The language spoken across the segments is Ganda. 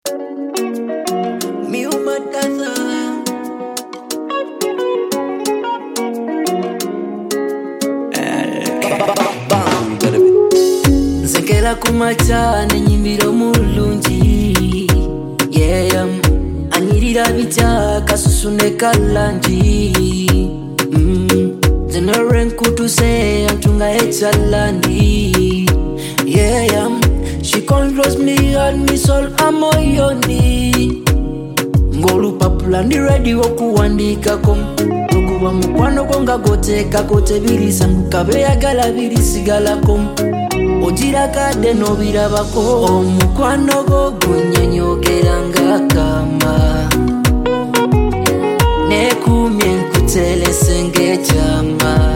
Mi umatasa Nsekera kumacha nenyimbiro mulungi Yeah Anyirira bicha kasusune kalanji Zeneren kutuse antunga echalani Yeah She controls me and me soul amoyoni Ngolu papula ndi ready okuwandika kom Tukuwa mukwano konga goteka kote birisangu kabeyagala birisigala kom Ojira kade no birabako omukwano go gunyonyogera ngakama Nekumye nkutelese ngejama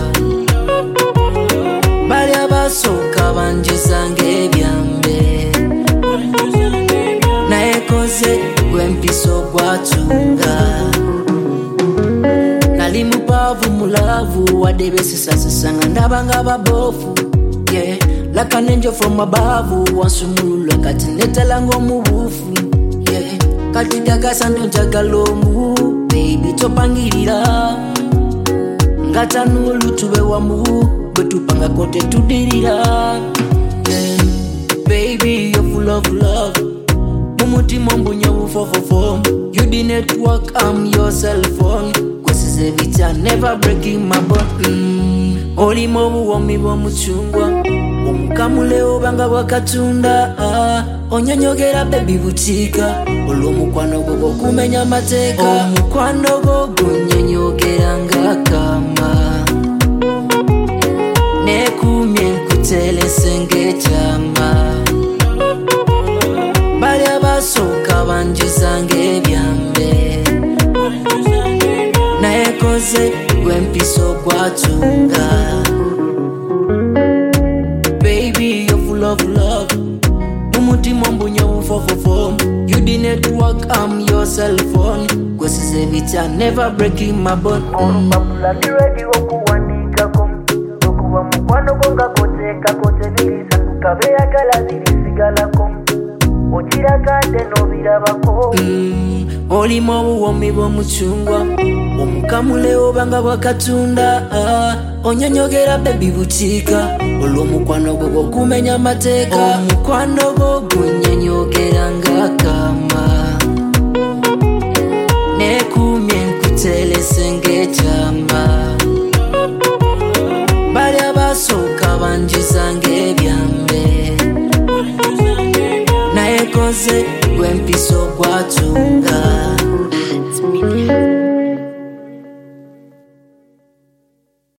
Bali abasoka banjuza ngebyambe Naekoze gwempiso gwatunga Nali mupavu mulavu wadebesisasisanga ndabanga babofu Yeah Like an angel from above, wansumulula kati netalanga omubufu Yeah, kati gagasa ndonjagala omu Baby topangirira Ngata nulu tube wamu Betupanga kote tudirira Yeah, baby you're full of love Mumuti mambunya ufofofo You the network, I'm your cell phone Kwesize vita, never breaking my bone Oli mobu wami wa muchungwa Omukamule obanga wakatunda Onyonyogera baby butika Olomukwano gogo kumenya mateka Omukwano gogo nyonyogera ngakama Nekumye nkutelese ngejama Bali abasoka banjuza ngebyambe Naekoze gwempiso gwatunga Baby, you're full of love Mumuti mambunya ufofofo You the network, I'm your cell phone Kwesize vita, never breaking my bone Papula ni ready okuwandika kom Okuwa mukwano konga koteka kote bilisangu kabeyagala birisigala kom Ojira kande no birabako Oli mobu womi bomuchungwa Omukamule obanga wakatunda Onyonyogera baby butika Olomukwano gogo kumenya mateka Omukwano gogo nyonyogera ngakama Nekumye nkutelese ngejama Bali abasoka banjuza ngebyambe Naekoze gwempiso gwatunga